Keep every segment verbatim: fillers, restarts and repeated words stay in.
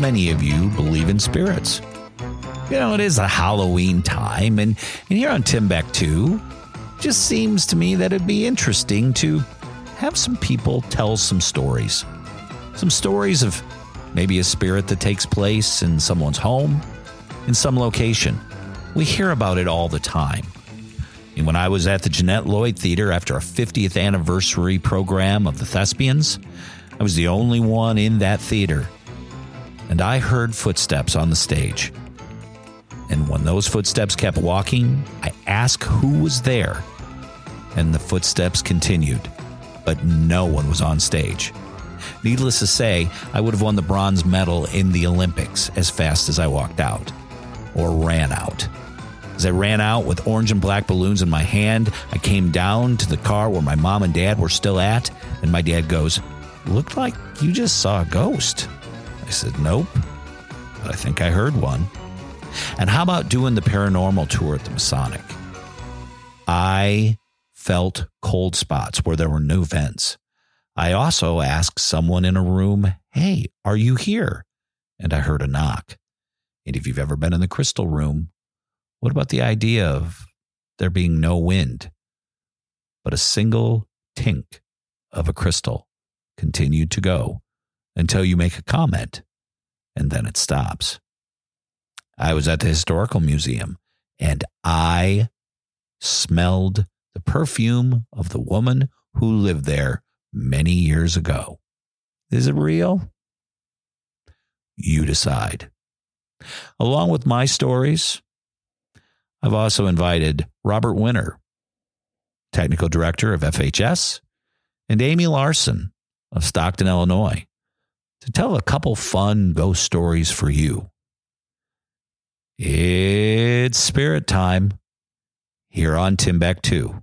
many of you believe in spirits. You know, it is a Halloween time, and, and here on Timbuktu, it just seems to me that it'd be interesting to have some people tell some stories. Some stories of maybe a spirit that takes place in someone's home, in some location. We hear about it all the time. And when I was at the Jeanette Lloyd Theater after a fiftieth anniversary program of the Thespians, I was the only one in that theater. And I heard footsteps on the stage. And when those footsteps kept walking, I asked who was there. And the footsteps continued, but no one was on stage. Needless to say, I would have won the bronze medal in the Olympics as fast as I walked out, or ran out. As I ran out with orange and black balloons in my hand, I came down to the car where my mom and dad were still at, and my dad goes, "Looked like you just saw a ghost." I said, "Nope, but I think I heard one." And how about doing the paranormal tour at the Masonic? I felt cold spots where there were no vents. I also asked someone in a room, "Hey, are you here?" And I heard a knock. And if you've ever been in the crystal room, what about the idea of there being no wind, but a single tink of a crystal continued to go until you make a comment, and then it stops. I was at the Historical Museum, and I smelled the perfume of the woman who lived there many years ago. Is it real? You decide. Along with my stories, I've also invited Robert Winter, Technical Director of F H S, and Amy Larson of Stockton, Illinois, to tell a couple fun ghost stories for you. It's spirit time here on Timbuktu.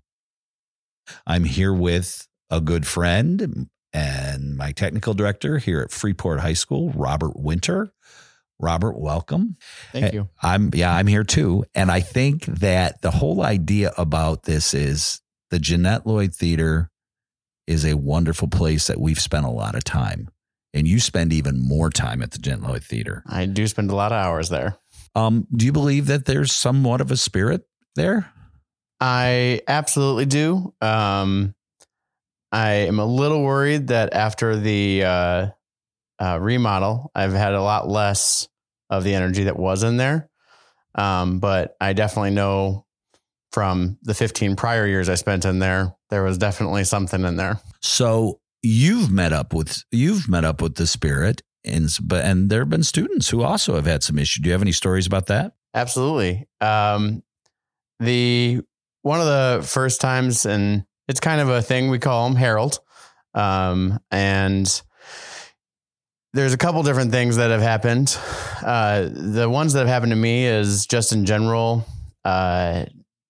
I'm here with a good friend and my technical director here at Freeport High School, Robert Winter. Robert, welcome. Thank you. I'm yeah, I'm here too. And I think that the whole idea about this is the Jeanette Lloyd Theater is a wonderful place that we've spent a lot of time. And you spend even more time at the Jeanette Lloyd Theater. I do spend a lot of hours there. Um, do you believe that there's somewhat of a spirit there? I absolutely do. Um, I am a little worried that after the uh, uh, remodel, I've had a lot less of the energy that was in there. Um, but I definitely know from the fifteen prior years I spent in there, there was definitely something in there. So you've met up with you've met up with the spirit, and but and there have been students who also have had some issues. Do you have any stories about that? Absolutely. Um, the one of the first times, and it's kind of a thing we call him Harold, um, and there's a couple different things that have happened. Uh, the ones that have happened to me is just in general, uh,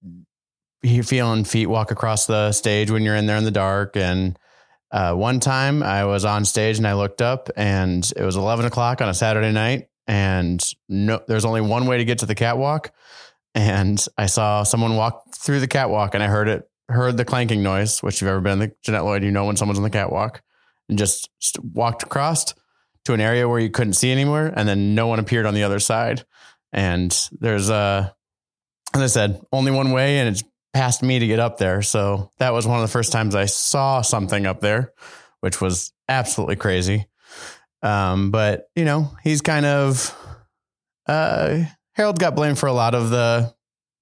you feeling feet walk across the stage when you're in there in the dark. And uh, one time I was on stage and I looked up and it was eleven o'clock on a Saturday night, and no, there's only one way to get to the catwalk. And I saw someone walk through the catwalk, and I heard it, heard the clanking noise, which if you've ever been in the Jeanette Lloyd, you know when someone's on the catwalk, and just walked across to an area where you couldn't see anywhere. And then no one appeared on the other side. And there's a, as I said, only one way, and it's past me to get up there. So that was one of the first times I saw something up there, which was absolutely crazy. Um, but you know, he's kind of, uh, Harold got blamed for a lot of the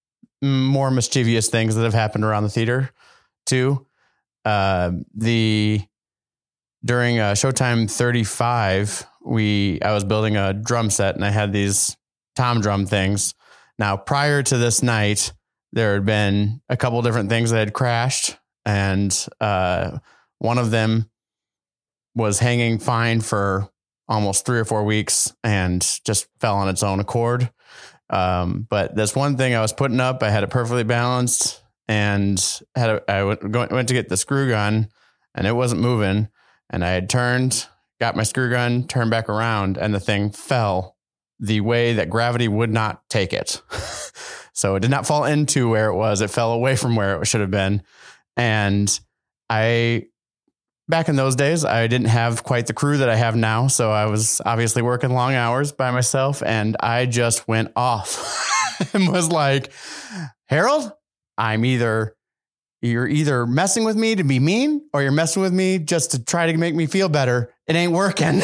more mischievous things that have happened around the theater too. Uh, the, during uh, Showtime thirty-five, we, I was building a drum set and I had these tom drum things. Now, prior to this night, there had been a couple different things that had crashed, and uh, one of them was hanging fine for almost three or four weeks and just fell on its own accord. Um, but this one thing I was putting up, I had it perfectly balanced, and had a, I went, went to get the screw gun, and it wasn't moving. And I had turned, got my screw gun, turned back around, and the thing fell the way that gravity would not take it. So it did not fall into where it was. It fell away from where it should have been. And I back in those days, I didn't have quite the crew that I have now. So I was obviously working long hours by myself, and I just went off and was like, Harold, I'm either, you're either messing with me to be mean, or you're messing with me just to try to make me feel better. It ain't working.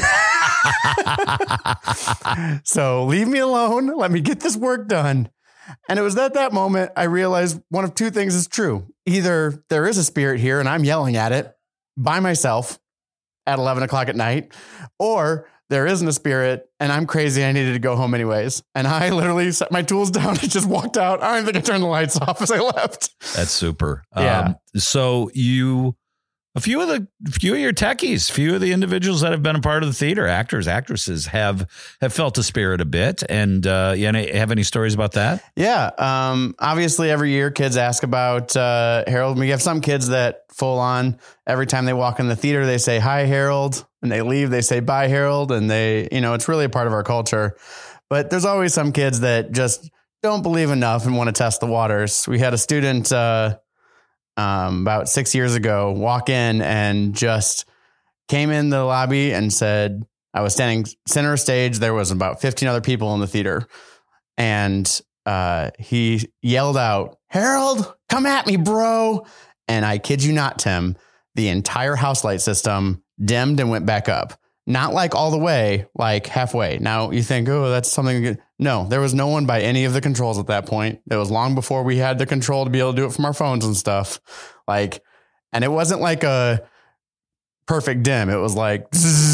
So leave me alone. Let me get this work done. And it was at that moment I realized one of two things is true. Either there is a spirit here and I'm yelling at it by myself at eleven o'clock at night, or there isn't a spirit and I'm crazy. I needed to go home anyways. And I literally set my tools down and just walked out. I don't even think I turned the lights off as I left. That's super. Yeah. Um, so you, a few of the, few of your techies, few of the individuals that have been a part of the theater, actors, actresses have, have felt the spirit a bit. And, uh, you have any stories about that? Yeah. Um, obviously every year kids ask about, uh, Harold. We have some kids that full on every time they walk in the theater, they say, hi, Harold. And they leave, they say, bye, Harold. And they, you know, it's really a part of our culture, but there's always some kids that just don't believe enough and want to test the waters. We had a student, uh, Um, about six years ago, walk in and just came in the lobby and said, I was standing center stage. There was about fifteen other people in the theater. And uh, he yelled out, Harold, come at me, bro. And I kid you not, Tim, the entire house light system dimmed and went back up. Not like all the way, like halfway. Now you think, oh, that's something good. No, there was no one by any of the controls at that point. It was long before we had the control to be able to do it from our phones and stuff. Like, and it wasn't like a perfect dim. It was like,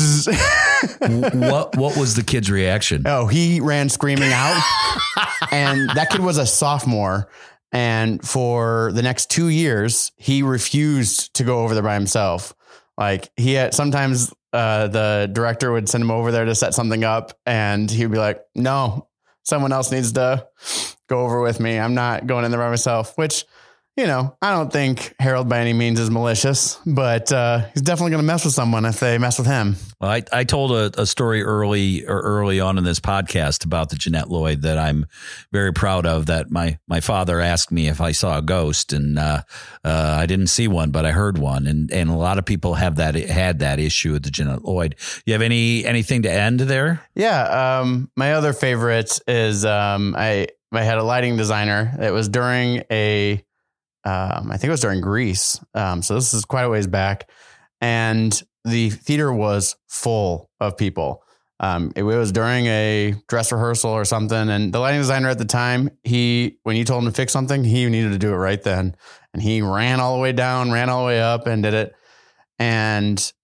what, what was the kid's reaction? Oh, he ran screaming out. And that kid was a sophomore. And for the next two years, he refused to go over there by himself. Like he had sometimes uh, the director would send him over there to set something up and he'd be like, no, someone else needs to go over with me. I'm not going in there by myself, which, you know, I don't think Harold by any means is malicious, but uh, he's definitely going to mess with someone if they mess with him. Well, I, I told a, a story early or early on in this podcast about the Jeanette Lloyd that I'm very proud of, that my, my father asked me if I saw a ghost, and uh, uh, I didn't see one, but I heard one. And, and a lot of people have that, had that issue with the Jeanette Lloyd. You have any, anything to end there? Yeah. Um, my other favorite is um, I, I had a lighting designer. It was during a, Um, I think it was during Grease. Um, so this is quite a ways back, and the theater was full of people. Um, it was during a dress rehearsal or something. And the lighting designer at the time, he, when you told him to fix something, he needed to do it right then. And he ran all the way down, ran all the way up and did it. And,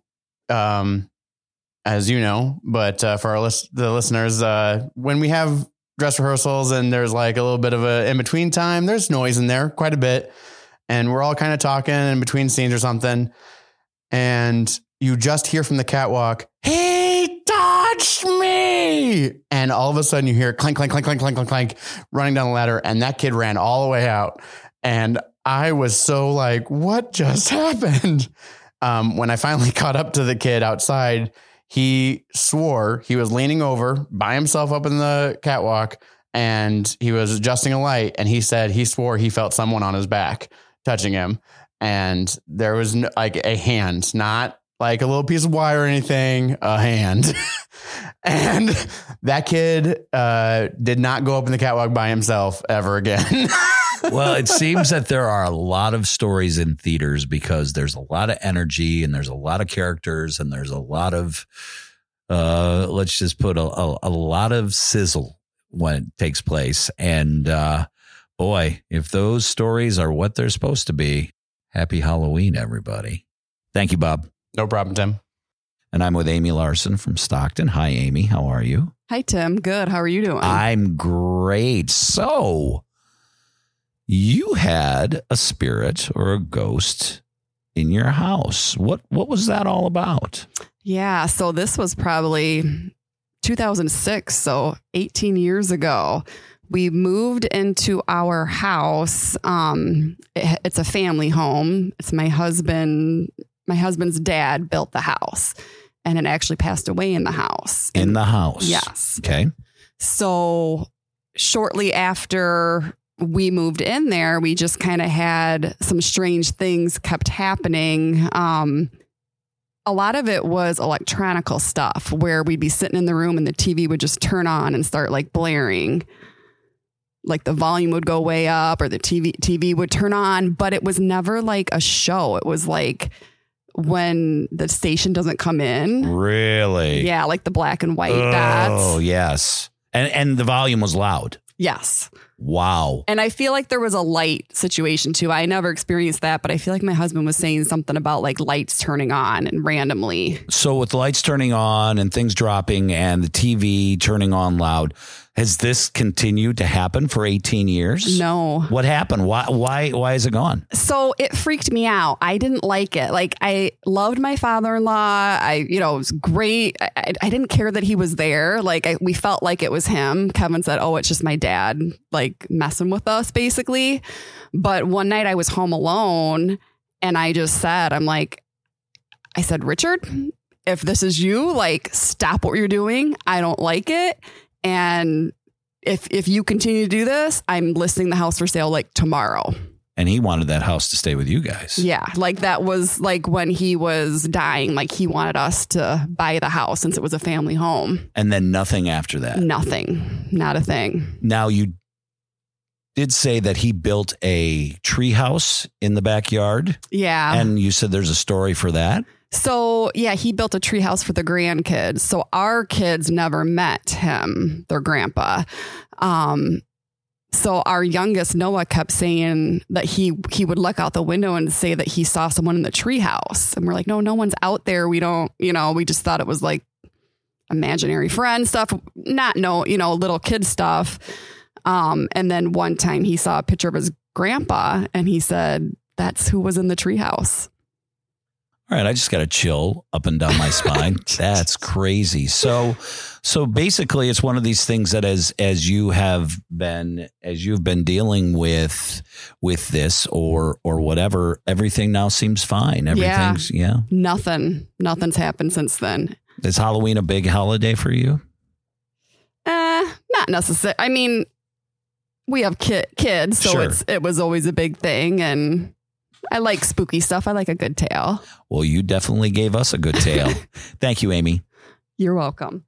um, as you know, but, uh, for our list, the listeners, uh, when we have dress rehearsals and there's like a little bit of a in between time, there's noise in there quite a bit. And we're all kind of talking in between scenes or something. And you just hear from the catwalk, he touched me. And all of a sudden you hear clank, clank, clank, clank, clank, clank, clank, running down the ladder. And that kid ran all the way out. And I was so like, what just happened? Um, when I finally caught up to the kid outside, he swore he was leaning over by himself up in the catwalk and he was adjusting a light. And he said he swore he felt someone on his back touching him. And there was no, like a hand, not like a little piece of wire or anything, a hand. And that kid uh, did not go up in the catwalk by himself ever again. Well, it seems that there are a lot of stories in theaters because there's a lot of energy and there's a lot of characters and there's a lot of, uh, let's just put a, a, a lot of sizzle when it takes place. And uh, boy, if those stories are what they're supposed to be, happy Halloween, everybody. Thank you, Bob. No problem, Tim. And I'm with Amy Larson from Stockton. Hi, Amy. How are you? Hi, Tim. Good. How are you doing? I'm great. So you had a spirit or a ghost in your house. What what was that all about? Yeah. So this was probably two thousand six. So eighteen years ago. We moved into our house. Um, it, it's a family home. It's my husband. My husband's dad built the house and it actually passed away in the house. In the house. Yes. Okay. So shortly after we moved in there, we just kind of had some strange things kept happening. Um, a lot of it was electronical stuff where we'd be sitting in the room and the T V would just turn on and start like blaring. Like the volume would go way up or the T V T V would turn on, but it was never like a show. It was like when the station doesn't come in. Really? Yeah, like the black and white oh, dots. Oh, yes. And and the volume was loud. Yes. Wow. And I feel like there was a light situation too. I never experienced that, but I feel like my husband was saying something about like lights turning on and randomly. So with the lights turning on and things dropping and the T V turning on loud, has this continued to happen for eighteen years? No. What happened? Why, why, why is it gone? So it freaked me out. I didn't like it. Like I loved my father-in-law. I, you know, it was great. I, I, I didn't care that he was there. Like I, we felt like it was him. Kevin said, oh, it's just my dad, like messing with us basically. But one night I was home alone and I just said, I'm like, I said, Richard, if this is you, like stop what you're doing. I don't like it. And if if you continue to do this, I'm listing the house for sale like tomorrow. And he wanted that house to stay with you guys. Yeah. Like that was like when he was dying, like he wanted us to buy the house since it was a family home. And then nothing after that. Nothing. Not a thing. Now you did say that he built a tree house in the backyard. Yeah. And you said there's a story for that. So, yeah, he built a treehouse for the grandkids. So our kids never met him, their grandpa. Um, so our youngest, Noah, kept saying that he he would look out the window and say that he saw someone in the treehouse. And we're like, no, no one's out there. We don't, you know, we just thought it was like imaginary friend stuff, not no, you know, little kid stuff. Um, and then one time he saw a picture of his grandpa and he said, that's who was in the treehouse. All right, I just got a chill up and down my spine. That's crazy. So, so basically, it's one of these things that as as you have been as you've been dealing with with this or or whatever, everything now seems fine. Everything's yeah. yeah. Nothing, nothing's happened since then. Is Halloween a big holiday for you? Uh, not necessarily. I mean, we have ki- kids, so Sure. it's it was always a big thing, and I like spooky stuff. I like a good tale. Well, you definitely gave us a good tale. Thank you, Amy. You're welcome.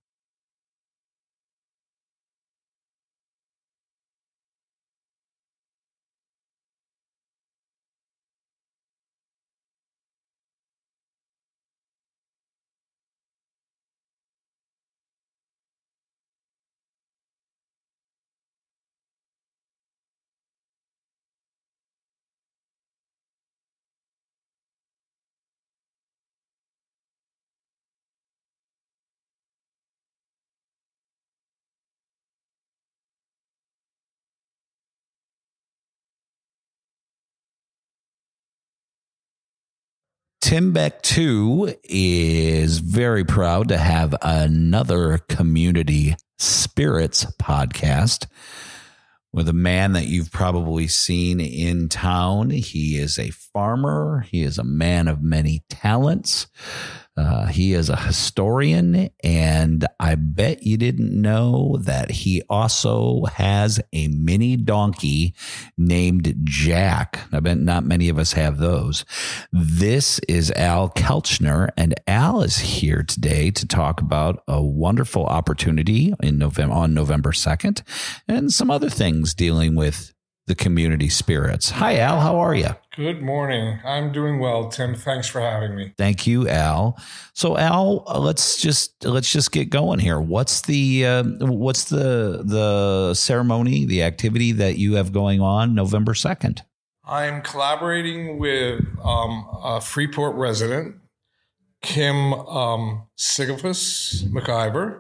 Timbuktu is very proud to have another Community Spirits podcast with a man that you've probably seen in town. He is a farmer. He is a man of many talents. Uh, he is a historian, and I bet you didn't know that he also has a mini donkey named Jack. I bet not many of us have those. This is Al Kelchner, and Al is here today to talk about a wonderful opportunity in November on November second and some other things dealing with the community spirits. Hi, Al. How are you? Good morning. I'm doing well, Tim. Thanks for having me. Thank you, Al. So, Al, uh, let's just let's just get going here. What's the uh, what's the the ceremony, the activity that you have going on November second? I'm collaborating with um, a Freeport resident, Kim um, Sigafoos McIver.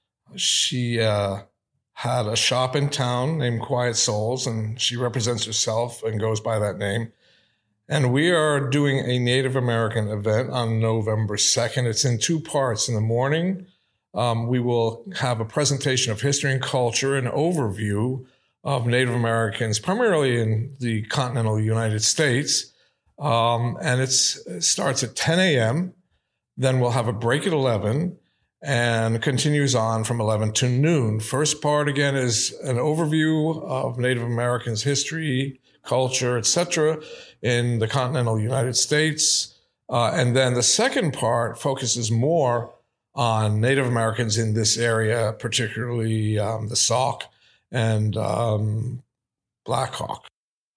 She uh, had a shop in town named Quiet Souls, and she represents herself and goes by that name. And we are doing a Native American event on November second. It's in two parts. In the morning, um, we will have a presentation of history and culture, an overview of Native Americans, primarily in the continental United States. Um, and it's, it starts at ten a.m. Then we'll have a break at eleven and continues on from eleven to noon. First part, again, is an overview of Native Americans' history, culture, et cetera, in the continental United States. Uh, and then the second part focuses more on Native Americans in this area, particularly um, the Sauk and um, Black Hawk.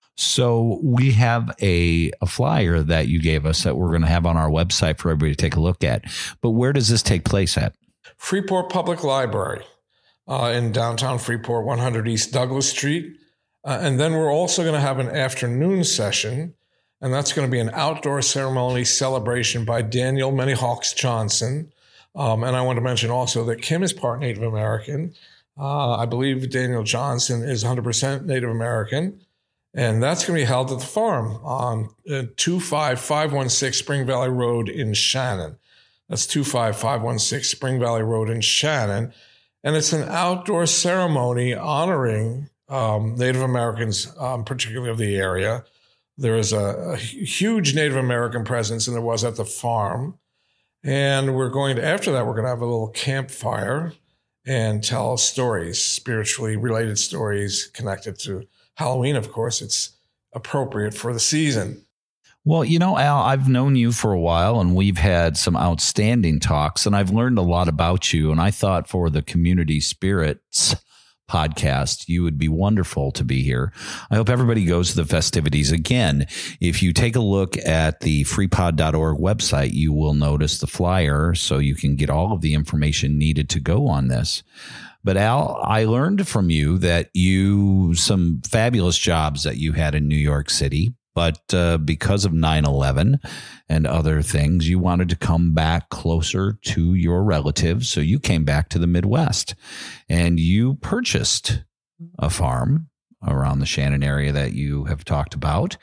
So we have a, a flyer that you gave us that we're going to have on our website for everybody to take a look at. But where does this take place at? Freeport Public Library uh, in downtown Freeport, one hundred East Douglas Street. Uh, and then we're also going to have an afternoon session, and that's going to be an outdoor ceremony celebration by Daniel Many Hawks Johnson. Um, and I want to mention also that Kim is part Native American. Uh, I believe Daniel Johnson is one hundred percent Native American. And that's going to be held at the farm on uh, two five five one six Spring Valley Road in Shannon. That's two five five one six Spring Valley Road in Shannon. And it's an outdoor ceremony honoring um, Native Americans, um, particularly of the area. There is a, a huge Native American presence, and there was at the farm. And we're going to, after that, we're going to have a little campfire and tell stories, spiritually related stories connected to Halloween. Of course, it's appropriate for the season. Well, you know, Al, I've known you for a while, and we've had some outstanding talks, and I've learned a lot about you. And I thought for the Community Spirits podcast, you would be wonderful to be here. I hope everybody goes to the festivities. Again, if you take a look at the free pod dot org website, you will notice the flyer so you can get all of the information needed to go on this. But Al, I learned from you that you, some fabulous jobs that you had in New York City, but uh, because of nine eleven and other things, you wanted to come back closer to your relatives. So you came back to the Midwest and you purchased a farm around the Shannon area that you have talked about.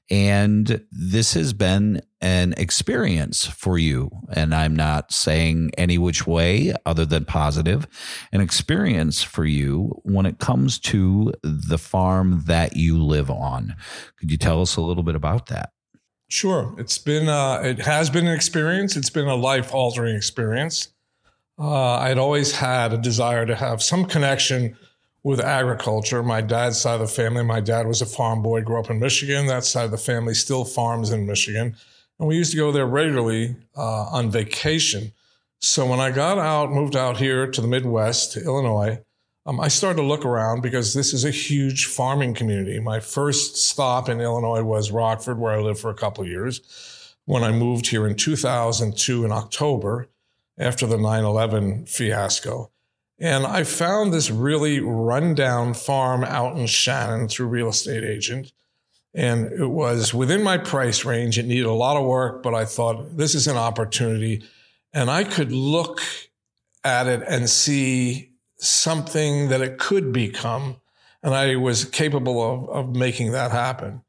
And this has been an experience for you. And I'm not saying any which way other than positive, an experience for you when it comes to the farm that you live on. Could you tell us a little bit about that? Sure. It's been, uh, it has been an experience. It's been a life altering experience. Uh, I'd always had a desire to have some connection with agriculture. My dad's side of the family, my dad was a farm boy, grew up in Michigan. That side of the family still farms in Michigan. And we used to go there regularly uh, on vacation. So when I got out, moved out here to the Midwest, to Illinois, um, I started to look around because this is a huge farming community. My first stop in Illinois was Rockford, where I lived for a couple of years. When I moved here in two thousand two in October, after the nine eleven fiasco. And I found this really rundown farm out in Shannon through a real estate agent. And it was within my price range. It needed a lot of work, but I thought this is an opportunity. And I could look at it and see something that it could become. And I was capable of, of making that happen.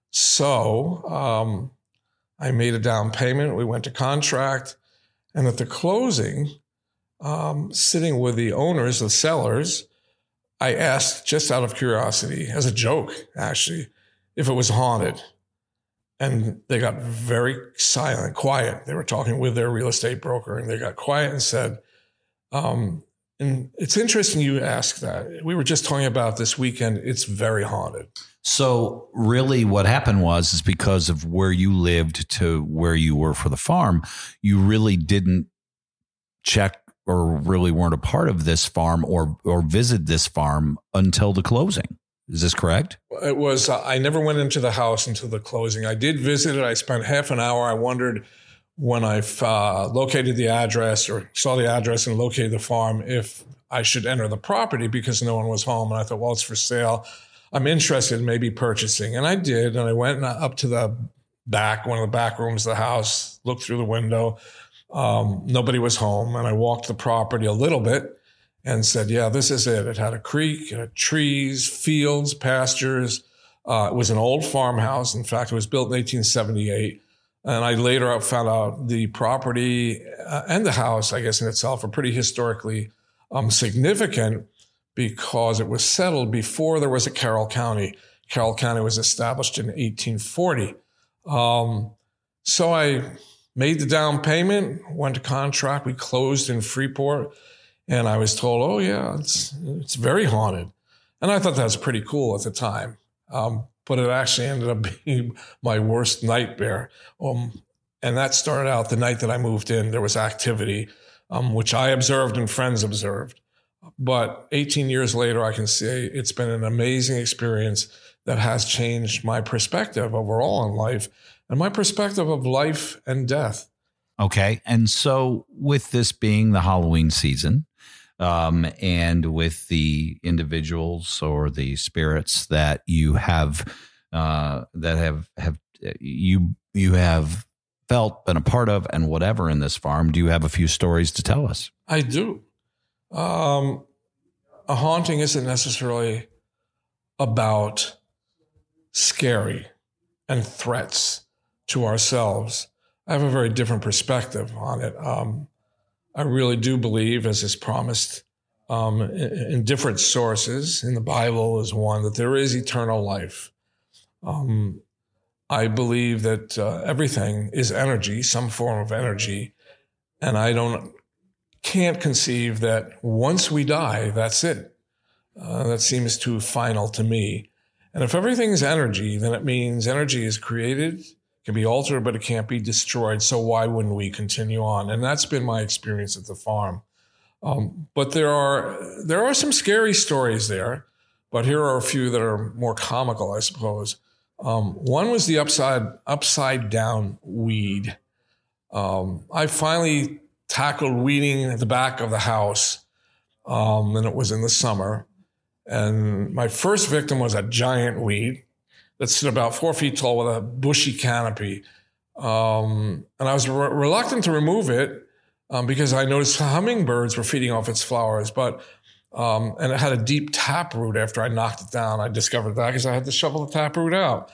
So um, I made a down payment. We went to contract. And at the closing, Um, sitting with the owners, the sellers, I asked just out of curiosity, as a joke, actually, if it was haunted. And they got very silent, quiet. They were talking with their real estate broker, and they got quiet and said, um, and it's interesting you ask that. We were just talking about this weekend. It's very haunted. So really what happened was, is because of where you lived to where you were for the farm, you really didn't check or really weren't a part of this farm or or visit this farm until the closing. Is this correct? It was, uh, I never went into the house until the closing. I did visit it. I spent half an hour. I wondered when I uh, located the address or saw the address and located the farm if I should enter the property because no one was home. And I thought, well, it's for sale. I'm interested in maybe purchasing. And I did. And I went up to the back, one of the back rooms of the house, looked through the window. Um, nobody was home. And I walked the property a little bit and said, yeah, this is it. It had a creek, it had trees, fields, pastures. Uh, it was an old farmhouse. In fact, it was built in eighteen seventy-eight. And I later found out the property uh, and the house, I guess in itself, are pretty historically um, significant because it was settled before there was a Carroll County. Carroll County was established in eighteen forty. Um, so I made the down payment, went to contract. We closed in Freeport. And I was told, oh, yeah, it's it's very haunted. And I thought that was pretty cool at the time. Um, but it actually ended up being my worst nightmare. Um, And that started out the night that I moved in. There was activity, um, which I observed and friends observed. But eighteen years later, I can say it's been an amazing experience that has changed my perspective overall in life and my perspective of life and death. Okay. And so with this being the Halloween season, um, and with the individuals or the spirits that you have, uh, that have, have you, you have felt, been a part of, and whatever in this farm, do you have a few stories to tell us? I do. Um, a haunting isn't necessarily about scary and threats to ourselves. I have a very different perspective on it. Um, I really do believe, as is promised um, in, in different sources, in the Bible is one, that there is eternal life. Um, I believe that uh, everything is energy, some form of energy, and I don't can't conceive that once we die, that's it. Uh, that seems too final to me. And if everything is energy, then it means energy is created, can be altered, but it can't be destroyed. So why wouldn't we continue on? And that's been my experience at the farm. Um, but there are there are some scary stories there, but here are a few that are more comical, I suppose. Um, one was the upside upside down weed. Um, I finally tackled weeding at the back of the house, um, and it was in the summer. And my first victim was a giant weed that stood about four feet tall with a bushy canopy. Um, and I was re- reluctant to remove it um, because I noticed hummingbirds were feeding off its flowers. But um, and it had a deep taproot after I knocked it down. I discovered that because I had to shovel the taproot out.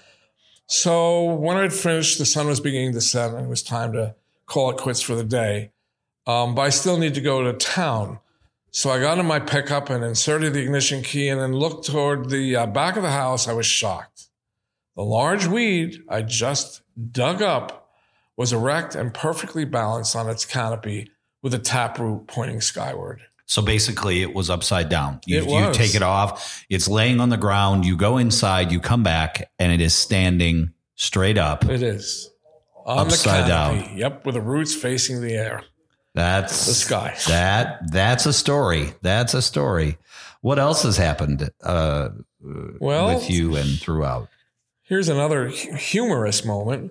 So when I'd finished, the sun was beginning to set, and it was time to call it quits for the day. Um, but I still need to go to town. So I got in my pickup and inserted the ignition key and then looked toward the uh, back of the house. I was shocked. The large weed I just dug up was erect and perfectly balanced on its canopy with a taproot pointing skyward. So basically it was upside down. You, It was. you take it off, it's laying on the ground, you go inside, you come back, and it is standing straight up. It is. On Upside the canopy. down. Yep, with the roots facing the air. That's The sky. That that's a story. That's a story. What else has happened uh, Well, with you and throughout? Here's another hu- humorous moment.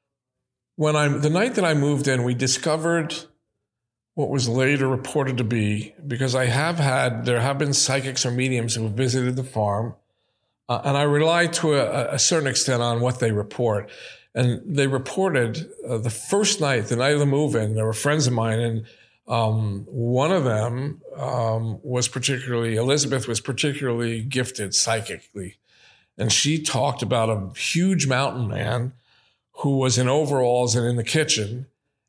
When I the night that I moved in, we discovered what was later reported to be, because I have had, there have been psychics or mediums who have visited the farm, uh, and I rely to a, a certain extent on what they report. And they reported uh, the first night, the night of the move-in, there were friends of mine, and um, one of them um, was particularly, Elizabeth was particularly gifted psychically. And she talked about a huge mountain man who was in overalls and in the kitchen.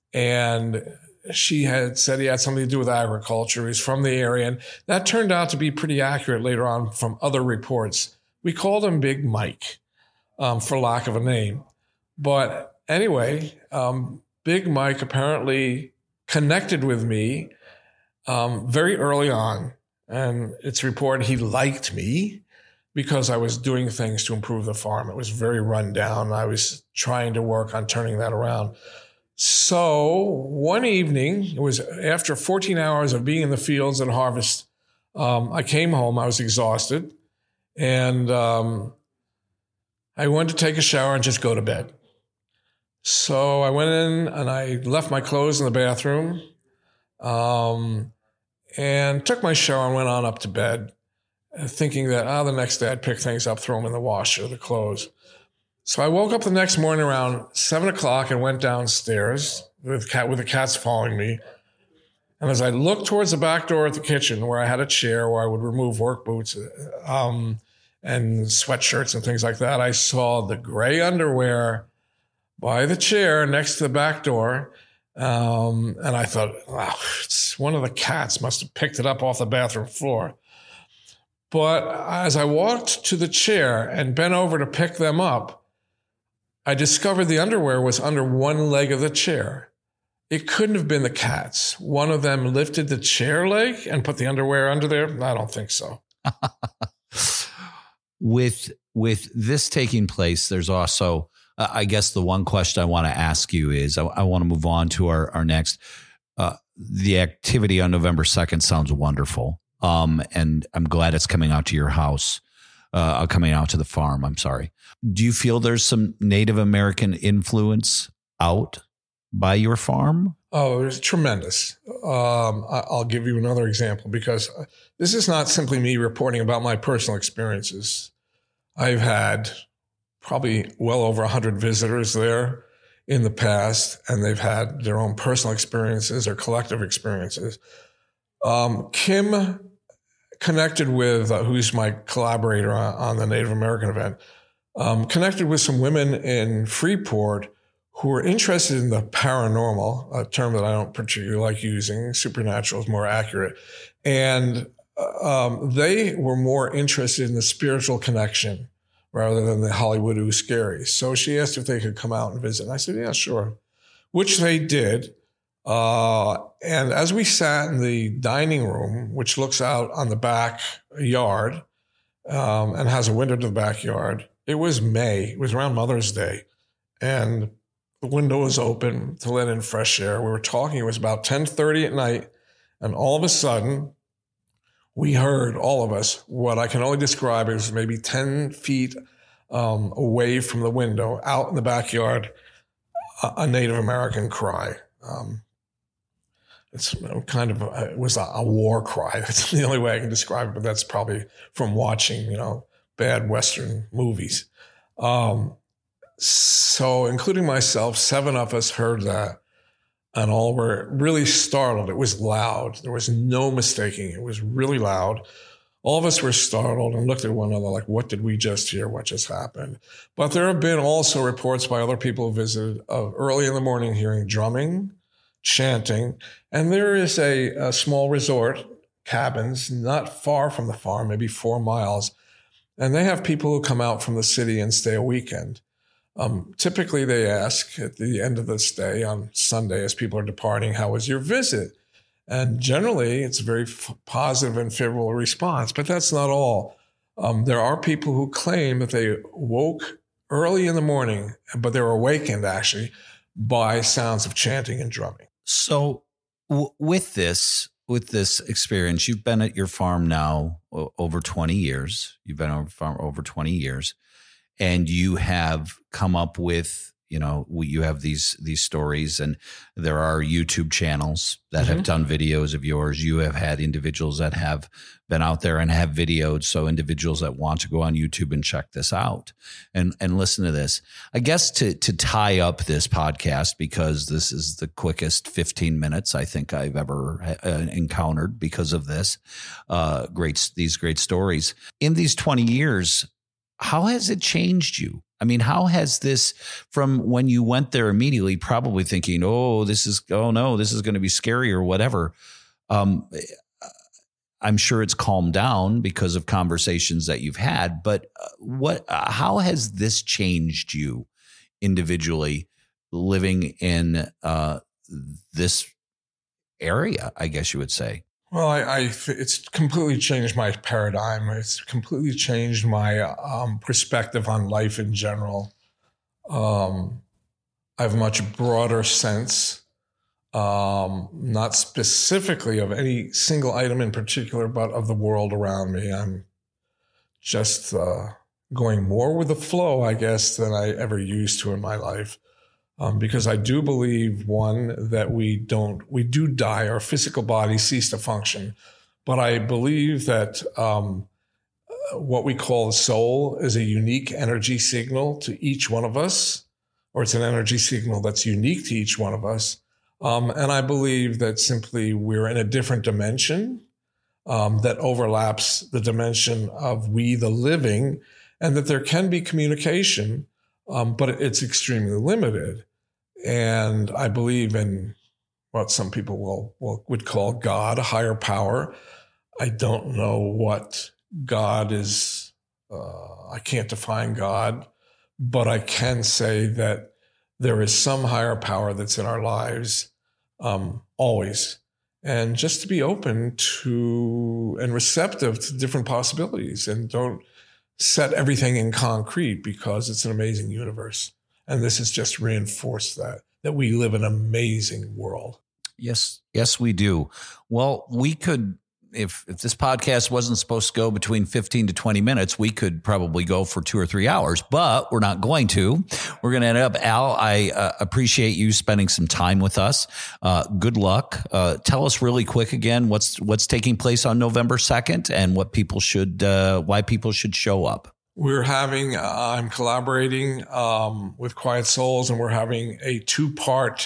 And she had said he had something to do with agriculture. He's from the area. And that turned out to be pretty accurate later on from other reports. We called him Big Mike, um, for lack of a name. But anyway, um, Big Mike apparently connected with me um, very early on. And it's reported he liked me because I was doing things to improve the farm. It was very run down. I was trying to work on turning that around. So one evening, it was after fourteen hours of being in the fields and harvest, um, I came home. I was exhausted. And um, I wanted to take a shower and just go to bed. So I went in and I left my clothes in the bathroom um, and took my shower and went on up to bed, thinking that, ah, oh, the next day I'd pick things up, throw them in the washer, the clothes. So I woke up the next morning around seven o'clock and went downstairs with, cat, with the cats following me. And as I looked towards the back door at the kitchen, where I had a chair where I would remove work boots um, and sweatshirts and things like that, I saw the gray underwear by the chair next to the back door. Um, and I thought, wow, it's one of the cats must have picked it up off the bathroom floor. But as I walked to the chair and bent over to pick them up, I discovered the underwear was under one leg of the chair. It couldn't have been the cats. One of them lifted the chair leg and put the underwear under there. I don't think so. with with this taking place, there's also Uh, I guess the one question I want to ask you is I, I want to move on to our, our next. Uh, the activity on November second sounds wonderful. Um, and I'm glad it's coming out to your house, uh, coming out to the farm. I'm sorry. Do you feel there's some Native American influence out by your farm? Oh, it's tremendous. Um, I- I'll give you another example because this is not simply me reporting about my personal experiences. I've had probably well over one hundred visitors there in the past, and they've had their own personal experiences or collective experiences. Um, Kim connected with, uh, who's my collaborator on, on the Native American event, um, connected with some women in Freeport who were interested in the paranormal, a term that I don't particularly like using. Supernatural is more accurate. And um, they were more interested in the spiritual connection rather than the Hollywood ooh scary. So she asked if they could come out and visit. And I said, yeah, sure, which they did. Uh, and as we sat in the dining room, which looks out on the backyard um, and has a window to the backyard, it was May. It was around Mother's Day. And the window was open to let in fresh air. We were talking. It was about ten thirty at night. And all of a sudden, we heard, all of us, what I can only describe as maybe ten feet um, away from the window, out in the backyard, a, a Native American cry. Um, it's kind of, a, it was a, a war cry. That's the only way I can describe it, but that's probably from watching, you know, bad Western movies. Um, so including myself, seven of us heard that. And all were really startled. It was loud. There was no mistaking. It was really loud. All of us were startled and looked at one another like, what did we just hear? What just happened? But there have been also reports by other people who visited of early in the morning hearing drumming, chanting. And there is a, a small resort, cabins, not far from the farm, maybe four miles. And they have people who come out from the city and stay a weekend. Um, typically, they ask at the end of the stay on Sunday as people are departing, how was your visit? And generally, it's a very f- positive and favorable response, but that's not all. Um, there are people who claim that they woke early in the morning, but they were awakened actually by sounds of chanting and drumming. So w- with this, with this experience, you've been at your farm now o- over twenty years. You've been on farm over twenty years. And you have come up with, you know, you have these these stories, and there are YouTube channels that mm-hmm. have done videos of yours. You have had individuals that have been out there and have videoed. So individuals that want to go on YouTube and check this out and and listen to this. I guess to to tie up this podcast, because this is the quickest fifteen minutes I think I've ever uh, encountered because of this uh, great these great stories in these twenty years. How has it changed you? I mean, how has this, from when you went there immediately, probably thinking, oh, this is, oh no, this is going to be scary or whatever. Um, I'm sure it's calmed down because of conversations that you've had, but what, how has this changed you individually living in uh, this area, I guess you would say? Well, I, I, it's completely changed my paradigm. It's completely changed my um, perspective on life in general. Um, I have a much broader sense, um, not specifically of any single item in particular, but of the world around me. I'm just uh, going more with the flow, I guess, than I ever used to in my life. Um, because I do believe, one, that we don't, we do die, our physical bodies cease to function. But I believe that um, what we call the soul is a unique energy signal to each one of us, or it's an energy signal that's unique to each one of us. Um, and I believe that simply we're in a different dimension um, that overlaps the dimension of we, the living, and that there can be communication, um, but it's extremely limited. And I believe in what some people will, will would call God, a higher power. I don't know what God is. Uh, I can't define God, but I can say that there is some higher power that's in our lives um, always. And just to be open to and receptive to different possibilities, and don't set everything in concrete, because it's an amazing universe. And this has just reinforced that, that we live in an amazing world. Yes, yes, we do. Well, we could, if if this podcast wasn't supposed to go between fifteen to twenty minutes, we could probably go for two or three hours, but we're not going to. We're going to end up. Al, I uh, appreciate you spending some time with us. Uh, good luck. Uh, tell us really quick again what's what's taking place on November second and what people should, uh, why people should show up. We're having, uh, I'm collaborating um, with Quiet Souls, and we're having a two-part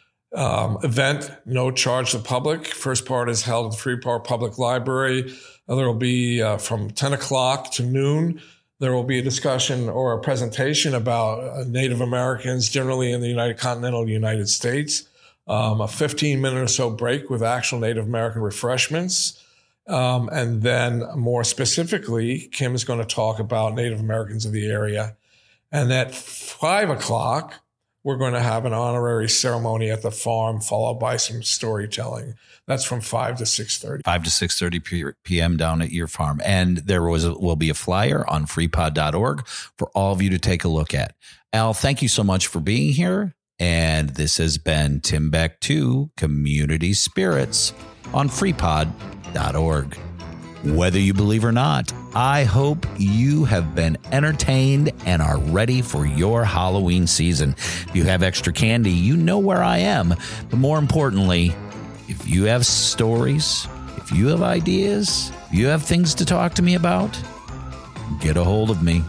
Um, event, no charge to the public. First part is held at the Freeport Public Library. There will be uh, from ten o'clock to noon. There will be a discussion or a presentation about uh, Native Americans generally in the United Continental United States. Um, a fifteen minute or so break with actual Native American refreshments. Um, and then more specifically, Kim is going to talk about Native Americans of the area. And at five o'clock, we're going to have an honorary ceremony at the farm, followed by some storytelling. That's from five to six thirty. five to six thirty p.m. down at your farm. And there was a, will be a flyer on free pod dot org for all of you to take a look at. Al, thank you so much for being here. And this has been Timbuktu Community Spirits on free pod dot org. Whether you believe or not, I hope you have been entertained and are ready for your Halloween season. If you have extra candy, you know where I am. But more importantly, if you have stories, if you have ideas, if you have things to talk to me about, get a hold of me.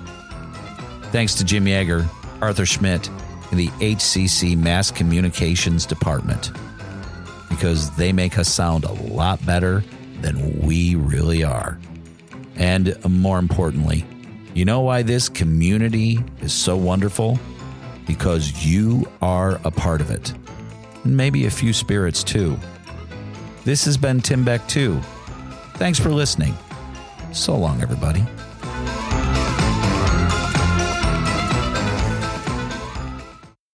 Thanks to Jim Yeager, Arthur Schmidt, and the H C C Mass Communications Department, because they make us sound a lot better than we really are. And more importantly, you know why this community is so wonderful? Because you are a part of it. And maybe a few spirits too. This has been Timbuktu. Thanks for listening. So long, everybody.